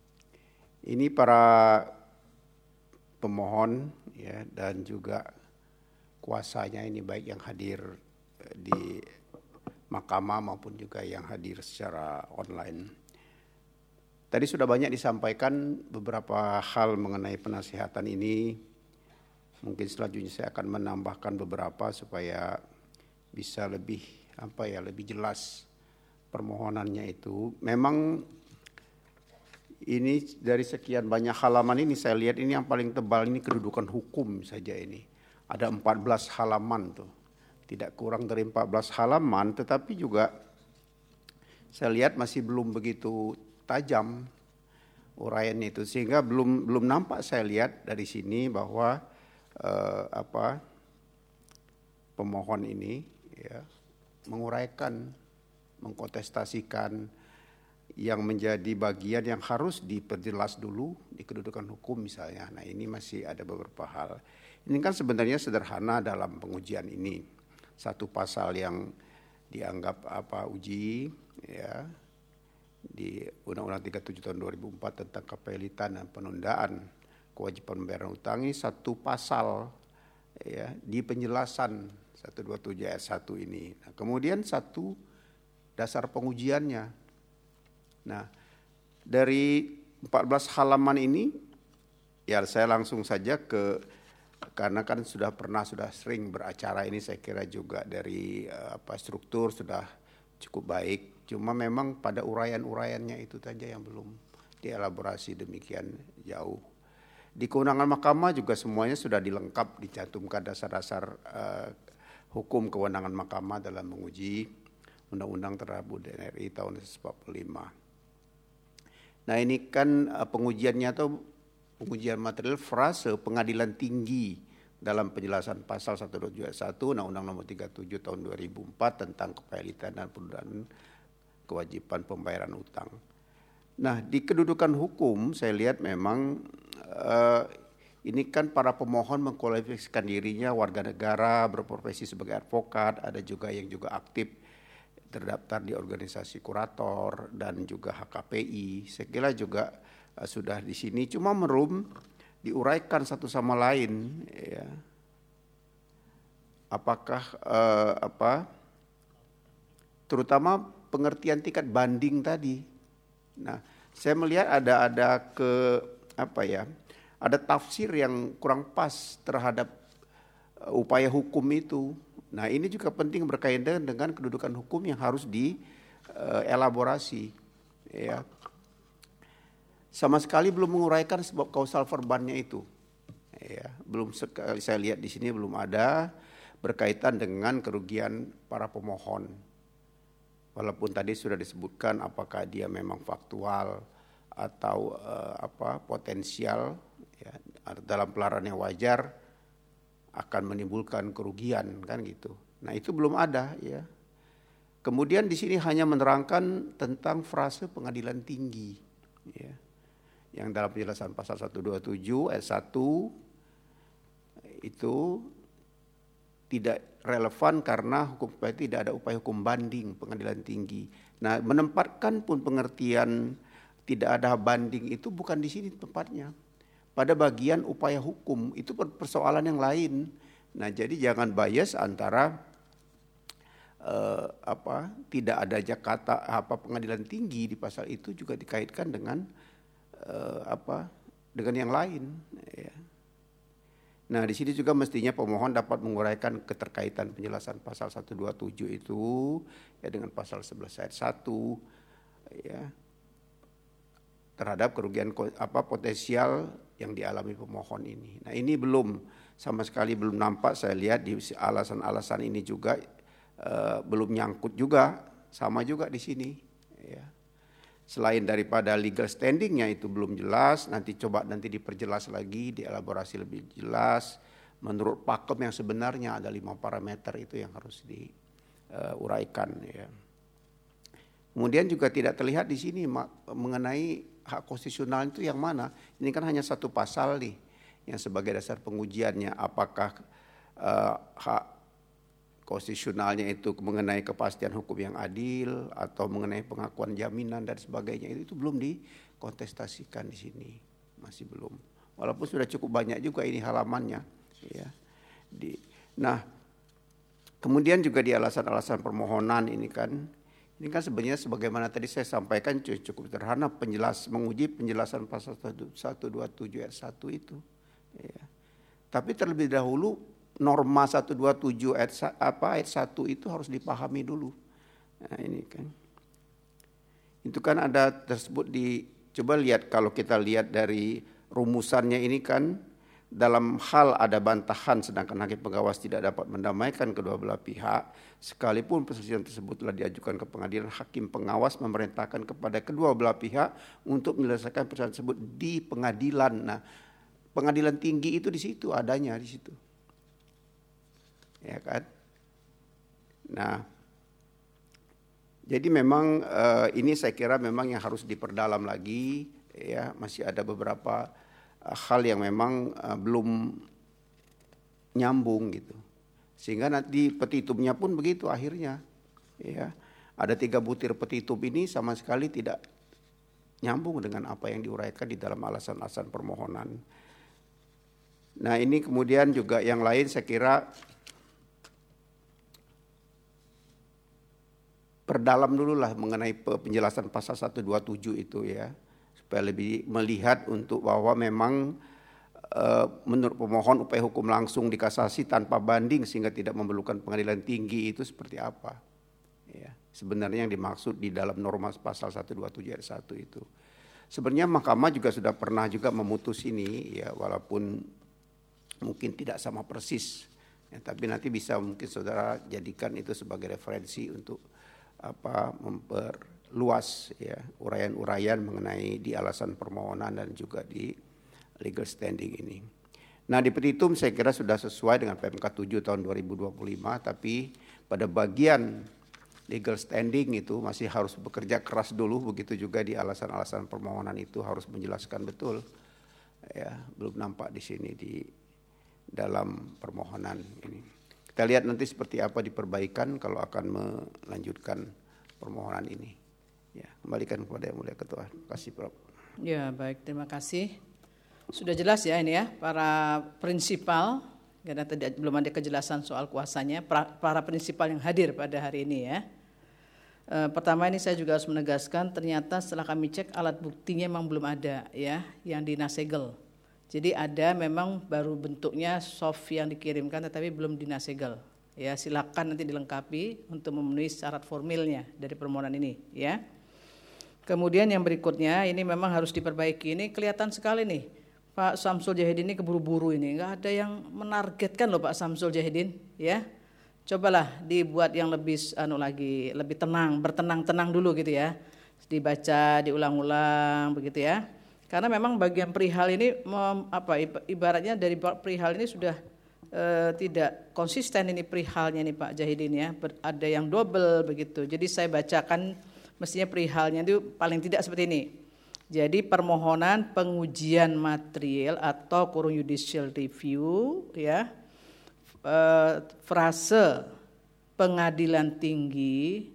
Ini para pemohon, ya, dan juga kuasanya ini, baik yang hadir di mahkamah maupun juga yang hadir secara online. Tadi sudah banyak disampaikan beberapa hal mengenai penasihatan ini. Mungkin selanjutnya saya akan menambahkan beberapa supaya bisa lebih apa ya lebih jelas permohonannya itu. Memang ini dari sekian banyak halaman ini saya lihat ini yang paling tebal ini kedudukan hukum saja ini. Ada empat belas halaman tuh. Tidak kurang dari empat belas halaman, tetapi juga saya lihat masih belum begitu tajam uraian itu, sehingga belum belum nampak saya lihat dari sini bahwa eh, apa pemohon ini, ya, menguraikan, mengkontestasikan yang menjadi bagian yang harus diperjelas dulu di kedudukan hukum misalnya. Nah, ini masih ada beberapa hal. Ini kan sebenarnya sederhana dalam pengujian ini. Satu pasal yang dianggap apa uji, ya, di Undang-Undang tiga puluh tujuh tahun dua ribu empat tentang kepailitan dan penundaan kewajiban pembayaran utang, ini satu pasal, ya, di penjelasan seratus dua puluh tujuh ayat satu ini. Nah, kemudian satu dasar pengujiannya. Nah, dari empat belas halaman ini, ya saya langsung saja ke, karena kan sudah pernah, sudah sering beracara ini, saya kira juga dari apa struktur sudah cukup baik. Cuma memang pada uraian-uraiannya itu saja yang belum dielaborasi demikian jauh. Di kewenangan mahkamah juga semuanya sudah dilengkap, dicantumkan dasar-dasar uh, hukum kewenangan mahkamah dalam menguji Undang-Undang terhadap U D N R I tahun seribu sembilan ratus empat puluh lima. Nah, ini kan uh, pengujiannya atau pengujian material frase pengadilan tinggi dalam penjelasan pasal seratus dua puluh tujuh ayat satu Undang-Undang nomor tiga puluh tujuh tahun dua ribu empat tentang kepailitan dan penundaan kewajiban pembayaran utang. Nah, di kedudukan hukum saya lihat memang uh, ini kan para pemohon mengkualifikasikan dirinya warga negara, berprofesi sebagai advokat, ada juga yang juga aktif terdaftar di organisasi kurator dan juga H K P I. Saya kira juga uh, sudah di sini, cuma merum diuraikan satu sama lain, ya. Apakah uh, apa terutama pengertian tingkat banding tadi. Nah, saya melihat ada ada ke apa ya? Ada tafsir yang kurang pas terhadap uh, upaya hukum itu. Nah, ini juga penting berkaitan dengan kedudukan hukum yang harus dielaborasi, uh, ya. Sama sekali belum menguraikan sebab kausal verbannya itu. Ya, belum sekali saya lihat di sini belum ada berkaitan dengan kerugian para pemohon. walaupun tadi sudah disebutkan apakah dia memang faktual atau uh, apa potensial ya, dalam pelarangan yang wajar akan menimbulkan kerugian kan gitu. Nah itu belum ada ya. Kemudian di sini hanya menerangkan tentang frase pengadilan tinggi ya. Yang dalam penjelasan pasal seratus dua puluh tujuh ayat satu itu tidak relevan karena hukum tidak ada upaya hukum banding pengadilan tinggi. Nah, menempatkan pun pengertian tidak ada banding itu bukan di sini tempatnya. Pada bagian upaya hukum itu persoalan yang lain. Nah, jadi jangan bias antara uh, apa tidak ada kata apa pengadilan tinggi di pasal itu juga dikaitkan dengan uh, apa dengan yang lain. Ya. Nah, di sini juga mestinya pemohon dapat menguraikan keterkaitan penjelasan pasal seratus dua puluh tujuh itu ya dengan pasal sebelas ayat satu ya terhadap kerugian apa potensial yang dialami pemohon ini. Nah, ini belum sama sekali belum nampak saya lihat di alasan-alasan ini juga uh, belum nyangkut juga, sama juga di sini ya. Selain daripada legal standingnya itu belum jelas, nanti coba nanti diperjelas lagi, dielaborasi lebih jelas. Menurut pakem yang sebenarnya ada lima parameter itu yang harus diuraikan. Uh, ya. Kemudian juga tidak terlihat di sini mengenai hak konstitusional itu yang mana. Ini kan hanya satu pasal nih yang sebagai dasar pengujiannya. Apakah uh, hak konstitusionalnya itu mengenai kepastian hukum yang adil atau mengenai pengakuan jaminan dan sebagainya itu, itu belum dikontestasikan di sini, masih belum. Walaupun sudah cukup banyak juga ini halamannya, ya. Di, nah, kemudian juga di alasan-alasan permohonan ini kan, ini kan sebenarnya sebagaimana tadi saya sampaikan cukup sederhana penjelas menguji penjelasan pasal seratus dua puluh tujuh ayat satu itu, ya. Tapi terlebih dahulu norma seratus dua puluh tujuh ayat apa ayat satu itu harus dipahami dulu. Nah, ini kan. Itu kan ada tersebut di coba lihat kalau kita lihat dari rumusannya ini kan dalam hal ada bantahan sedangkan hakim pengawas tidak dapat mendamaikan kedua belah pihak sekalipun perselisihan tersebut telah diajukan ke pengadilan, hakim pengawas memerintahkan kepada kedua belah pihak untuk menyelesaikan perselisihan tersebut di pengadilan. Nah, pengadilan tinggi itu di situ adanya di situ. Ya kan. Nah, jadi memang uh, ini saya kira memang yang harus diperdalam lagi ya, masih ada beberapa uh, hal yang memang uh, belum nyambung gitu. Sehingga nanti petitumnya pun begitu akhirnya ya. Ada tiga butir petitum ini sama sekali tidak nyambung dengan apa yang diuraikan di dalam alasan-alasan permohonan. Nah, ini kemudian juga yang lain saya kira perdalam dulu lah mengenai penjelasan pasal seratus dua puluh tujuh itu ya, supaya lebih melihat untuk bahwa memang e, menurut pemohon upaya hukum langsung dikasasi tanpa banding sehingga tidak memerlukan pengadilan tinggi itu seperti apa ya, sebenarnya yang dimaksud di dalam norma pasal seratus dua puluh tujuh ayat satu itu. Sebenarnya mahkamah juga sudah pernah juga memutus ini ya, walaupun mungkin tidak sama persis ya, tapi nanti bisa mungkin saudara jadikan itu sebagai referensi untuk apa memperluas ya uraian-uraian mengenai di alasan permohonan dan juga di legal standing ini. Nah, di petitum saya kira sudah sesuai dengan P M K tujuh tahun dua ribu dua puluh lima, tapi pada bagian legal standing itu masih harus bekerja keras dulu, begitu juga di alasan-alasan permohonan itu harus menjelaskan betul ya, belum nampak di sini di dalam permohonan ini. Kita lihat nanti seperti apa diperbaikan kalau akan melanjutkan permohonan ini. Ya, kembalikan kepada Yang Mulia Ketua. Terima kasih, Prof. Ya, baik, terima kasih. Sudah jelas ya ini ya, para prinsipal, karena tadi belum ada kejelasan soal kuasanya, para prinsipal yang hadir pada hari ini ya. E, pertama ini saya juga harus menegaskan, ternyata setelah kami cek alat buktinya memang belum ada ya, yang dinasegel. Jadi ada memang baru bentuknya soft yang dikirimkan tetapi belum dinasegel. Ya, silakan nanti dilengkapi untuk memenuhi syarat formilnya dari permohonan ini ya. Kemudian yang berikutnya ini memang harus diperbaiki. Ini kelihatan sekali nih Pak Samsul Jahidin ini keburu-buru ini, enggak ada yang menargetkan loh Pak Samsul Jahidin ya. cobalah dibuat yang lebih anu lagi, lebih tenang, bertenang-tenang dulu gitu ya. Dibaca, diulang-ulang begitu ya. Karena memang bagian perihal ini mem, apa ibaratnya dari perihal ini sudah eh, tidak konsisten ini perihalnya nih Pak Jahidin ya. Ber, ada yang double begitu. Jadi saya bacakan mestinya perihalnya itu paling tidak seperti ini. Jadi permohonan pengujian material atau kurung judicial review ya. Uh, frase pengadilan tinggi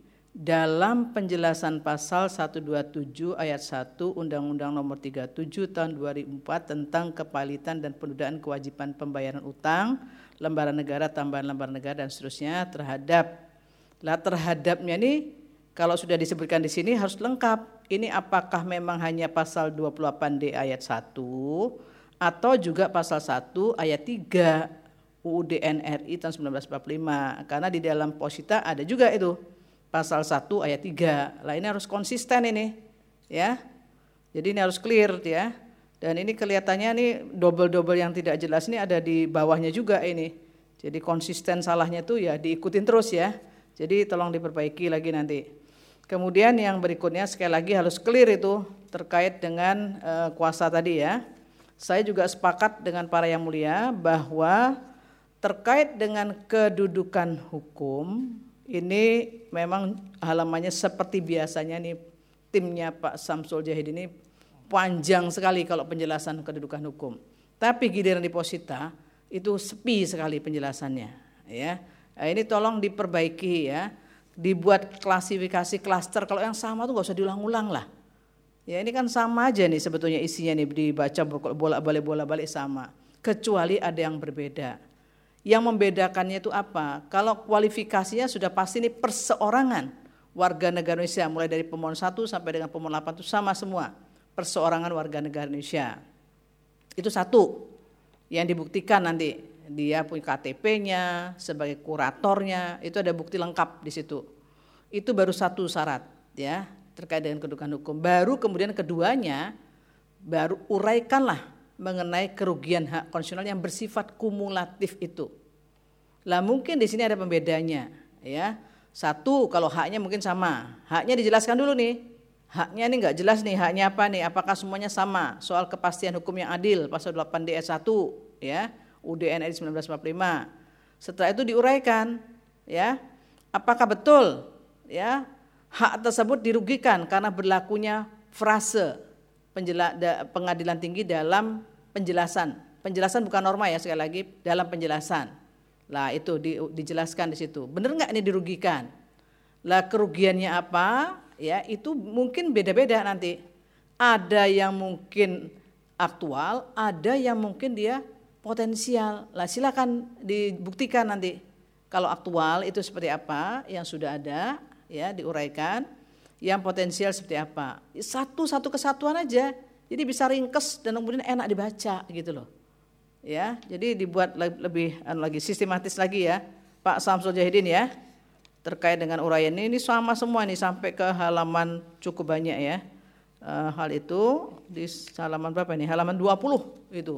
dalam penjelasan pasal seratus dua puluh tujuh ayat satu Undang-Undang Nomor tiga puluh tujuh Tahun dua ribu empat tentang kepalitan dan penundaan kewajiban pembayaran utang, lembaran negara, tambahan lembaran negara dan seterusnya terhadap. Lah terhadapnya nih kalau sudah disebutkan di sini harus lengkap. Ini apakah memang hanya pasal dua puluh delapan D ayat satu atau juga pasal satu ayat tiga U U D N R I tahun seribu sembilan ratus empat puluh lima, karena di dalam posita ada juga itu pasal satu ayat tiga. Lah ini harus konsisten ini ya. Jadi ini harus clear ya. Dan ini kelihatannya nih double-double yang tidak jelas ini ada di bawahnya juga ini. Jadi konsisten salahnya tuh ya diikutin terus ya. Jadi tolong diperbaiki lagi nanti. Kemudian yang berikutnya sekali lagi harus clear itu terkait dengan uh, kuasa tadi ya. Saya juga sepakat dengan para yang mulia bahwa terkait dengan kedudukan hukum, ini memang halamannya seperti biasanya nih timnya Pak Samsul Jahid ini panjang sekali kalau penjelasan kedudukan hukum. Tapi giliran di posita itu sepi sekali penjelasannya. Ya, nah, ini tolong diperbaiki ya, dibuat klasifikasi klaster. Kalau yang sama tuh nggak usah diulang-ulang lah. Ya ini kan sama aja nih sebetulnya isinya nih dibaca bolak-balik bolak-balik sama, kecuali ada yang berbeda. Yang membedakannya itu apa? Kalau kualifikasinya sudah pasti ini perseorangan warga negara Indonesia, mulai dari pemohon satu sampai dengan pemohon delapan itu sama semua, perseorangan warga negara Indonesia. Itu satu yang dibuktikan nanti, dia punya K T P-nya sebagai kuratornya, itu ada bukti lengkap di situ. Itu baru satu syarat ya terkait dengan kedudukan hukum. Baru kemudian keduanya baru uraikanlah mengenai kerugian hak konstitusional yang bersifat kumulatif itu. Lah mungkin di sini ada pembedanya ya. Satu kalau haknya mungkin sama. Haknya dijelaskan dulu nih. Haknya ini enggak jelas nih, haknya apa nih? Apakah semuanya sama? Soal kepastian hukum yang adil pasal delapan D ayat satu ya, U U D N R I seribu sembilan ratus empat puluh lima. Setelah itu diuraikan ya. Apakah betul ya hak tersebut dirugikan karena berlakunya frase penjela, da, pengadilan tinggi dalam penjelasan. Penjelasan bukan norma ya, sekali lagi dalam penjelasan. Lah itu di, dijelaskan di situ. Benar nggak ini dirugikan? Lah kerugiannya apa? Ya itu mungkin beda-beda nanti. Ada yang mungkin aktual, ada yang mungkin dia potensial. Lah silakan dibuktikan nanti. Kalau aktual itu seperti apa yang sudah ada ya diuraikan. Yang potensial seperti apa? Satu-satu kesatuan aja. Jadi bisa ringkes dan kemudian enak dibaca gitu loh. Ya, jadi dibuat lebih lagi sistematis lagi ya, Pak Samsul Jahidin ya. Terkait dengan uraian ini, ini sama semua nih sampai ke halaman cukup banyak ya. E, hal itu di halaman berapa ini? Halaman dua puluh itu.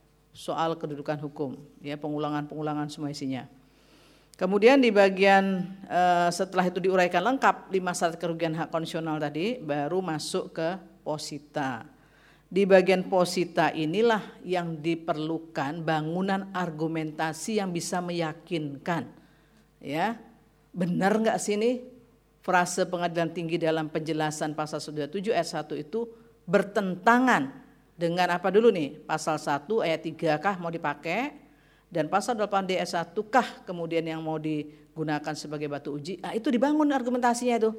Soal kedudukan hukum, ya pengulangan-pengulangan semua isinya. Kemudian di bagian e, setelah itu diuraikan lengkap lima syarat kerugian hak konstitusional tadi, baru masuk ke posita. Di bagian posita inilah yang diperlukan bangunan argumentasi yang bisa meyakinkan. Ya, benar nggak sih ini frase pengadilan tinggi dalam penjelasan pasal seratus dua puluh tujuh ayat satu itu bertentangan dengan apa dulu nih? Pasal satu ayat tiga kah mau dipakai dan pasal delapan D ayat satu kah kemudian yang mau digunakan sebagai batu uji? Nah, itu dibangun argumentasinya itu.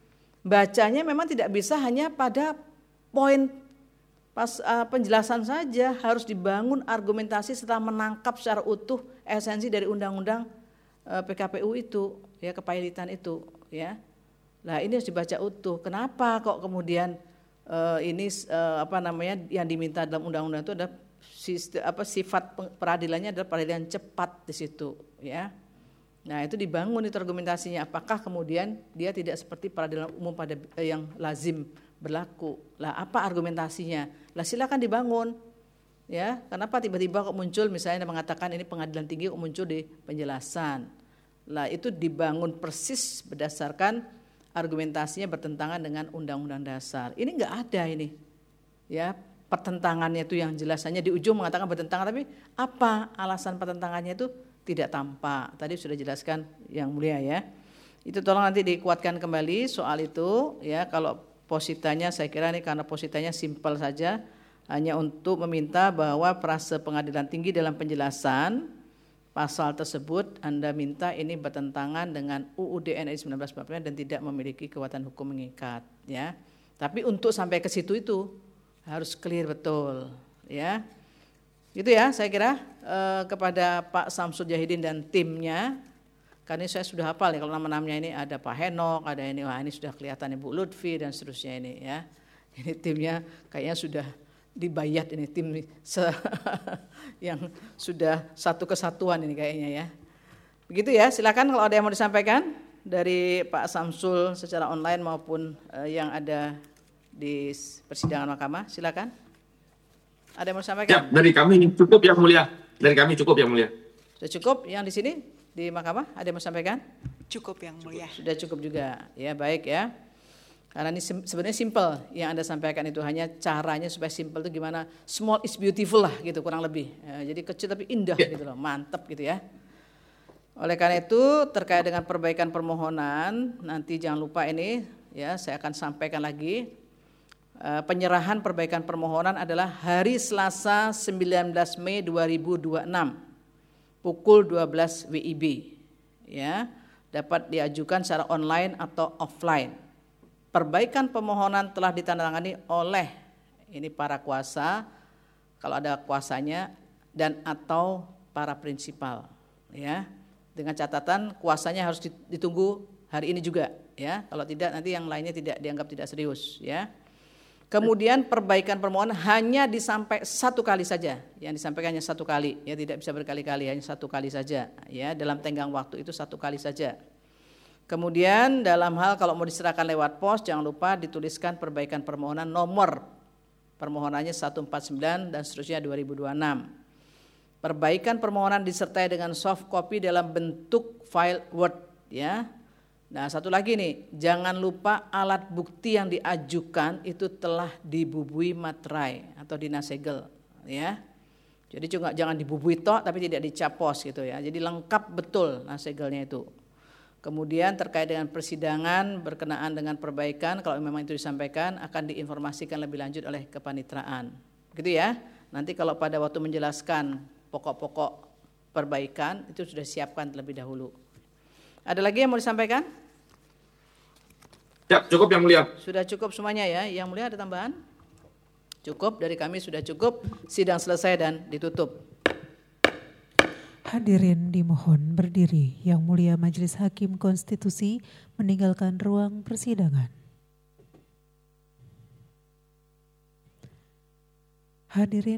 Bacanya memang tidak bisa hanya pada poin pas uh, penjelasan saja, harus dibangun argumentasi setelah menangkap secara utuh esensi dari undang-undang uh, P K P U itu, ya kepahilitan itu, ya. Nah ini harus dibaca utuh. Kenapa kok kemudian uh, ini uh, apa namanya yang diminta dalam undang-undang itu ada sistem, apa sifat peradilannya adalah peradilan cepat di situ, ya. Nah itu dibangun itu argumentasinya. Apakah kemudian dia tidak seperti peradilan umum pada eh, yang lazim berlaku. Lah apa argumentasinya? Lah silakan dibangun. Ya, kenapa tiba-tiba kok muncul misalnya mengatakan ini pengadilan tinggi kok muncul di penjelasan. Lah itu dibangun persis berdasarkan argumentasinya bertentangan dengan Undang-Undang Dasar. Ini enggak ada ini. Ya, pertentangannya itu yang jelas, hanya di ujung mengatakan bertentangan, tapi apa alasan pertentangannya itu tidak tampak. Tadi sudah jelaskan Yang Mulia ya. Itu tolong nanti dikuatkan kembali soal itu ya. Kalau positanya saya kira ini karena positanya simpel saja, hanya untuk meminta bahwa frase pengadilan tinggi dalam penjelasan pasal tersebut Anda minta ini bertentangan dengan U U D N R I seribu sembilan ratus empat puluh lima dan tidak memiliki kekuatan hukum mengikat ya. Tapi untuk sampai ke situ itu harus clear betul ya. Itu ya saya kira eh, kepada Pak Samsul Jahidin dan timnya. Karena saya sudah hafal ya kalau nama-namanya ini ada Pak Henok, ada ini, wah ini sudah kelihatan Ibu Lutfi dan seterusnya ini ya. Ini timnya kayaknya sudah dibayat ini tim se yang sudah satu kesatuan ini kayaknya ya. Begitu ya, silakan kalau ada yang mau disampaikan dari Pak Samsul secara online maupun eh, yang ada di persidangan mahkamah, silakan. Ada yang mau disampaikan? Ya, dari kami cukup Yang Mulia. Dari kami cukup Yang Mulia. Sudah cukup yang di sini di mahkamah? Ada yang mau disampaikan? Cukup Yang Mulia. Sudah cukup juga. Ya, baik ya. Karena ini sebenarnya simple yang Anda sampaikan itu, hanya caranya supaya simple itu gimana, small is beautiful lah gitu kurang lebih. Ya, jadi kecil tapi indah gitu loh, mantap gitu ya. Oleh karena itu terkait dengan perbaikan permohonan, nanti jangan lupa ini ya saya akan sampaikan lagi. E, penyerahan perbaikan permohonan adalah hari Selasa sembilan belas Mei dua ribu dua puluh enam pukul dua belas W I B. Ya, dapat diajukan secara online atau offline. Perbaikan permohonan telah ditandatangani oleh ini para kuasa, kalau ada kuasanya, dan atau para prinsipal, ya. Dengan catatan kuasanya harus ditunggu hari ini juga, ya. Kalau tidak nanti yang lainnya tidak dianggap tidak serius, ya. Kemudian perbaikan permohonan hanya disampaikan satu kali saja, yang disampaikan hanya satu kali, ya tidak bisa berkali-kali, hanya satu kali saja, ya. Dalam tenggang waktu itu satu kali saja. Kemudian dalam hal kalau mau diserahkan lewat pos, jangan lupa dituliskan perbaikan permohonan nomor permohonannya seratus empat puluh sembilan dan seterusnya dua ribu dua puluh enam. Perbaikan permohonan disertai dengan soft copy dalam bentuk file Word ya. Nah, satu lagi nih, jangan lupa alat bukti yang diajukan itu telah dibubui materai atau dinasegel ya. Jadi juga jangan dibubui tok tapi tidak dicapos gitu ya. Jadi lengkap betul nasegelnya itu. Kemudian terkait dengan persidangan berkenaan dengan perbaikan, kalau memang itu disampaikan akan diinformasikan lebih lanjut oleh kepanitraan. Gitu ya. Nanti kalau pada waktu menjelaskan pokok-pokok perbaikan itu sudah siapkan terlebih dahulu. Ada lagi yang mau disampaikan? Ya, cukup Yang Mulia. Sudah cukup semuanya ya. Yang Mulia ada tambahan? Cukup, dari kami sudah cukup. Sidang selesai dan ditutup. Hadirin dimohon berdiri. Yang Mulia Majelis Hakim Konstitusi meninggalkan ruang persidangan. Hadirin